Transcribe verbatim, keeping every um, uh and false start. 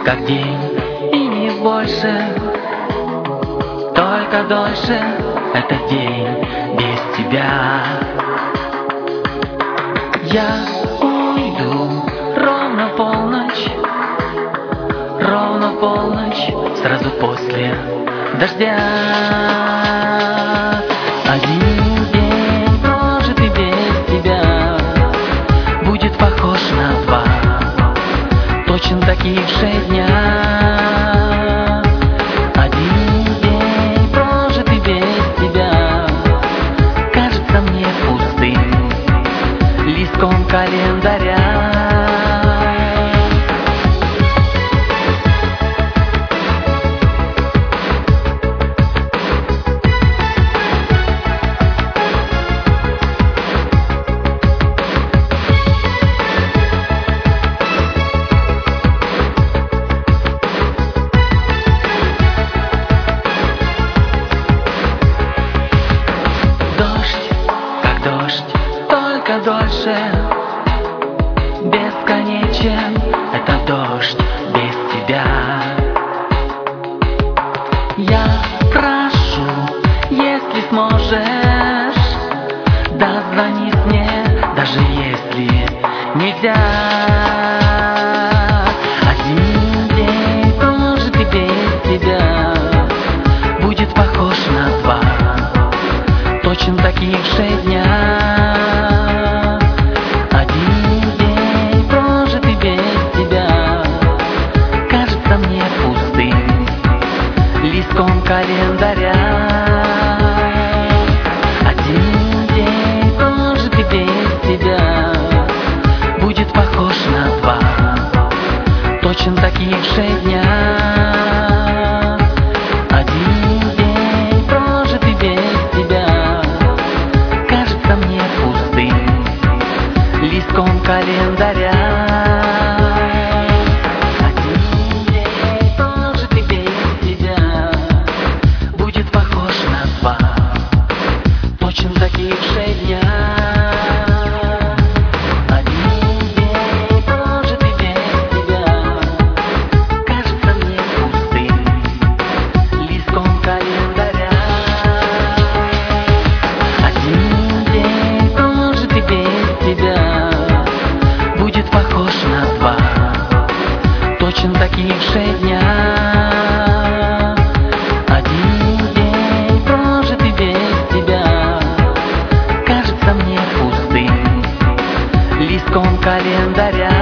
как день и не больше, только дольше этот день без тебя. Я уйду ровно в полночь, ровно в полночь, сразу после дождя. Один день, прожитый без тебя, будет похож на два точно таких же дня. Один день, прожитый без тебя, кажется мне пустым листком календаря. Только дольше, бесконечен этот дождь без тебя. Я прошу, если сможешь, дозвонись мне, даже если нельзя. Один день, прожитый без тебя, будет похож на два точно таких же дня. Листком календаря. Один день, прожитый без тебя, будет похож на два точно таких же дня. Один день, прожитый без тебя, кажется мне пустым листком календаря. Точно таких же дня. Один день, прожитый без тебя, кажется мне пустым листком календаря.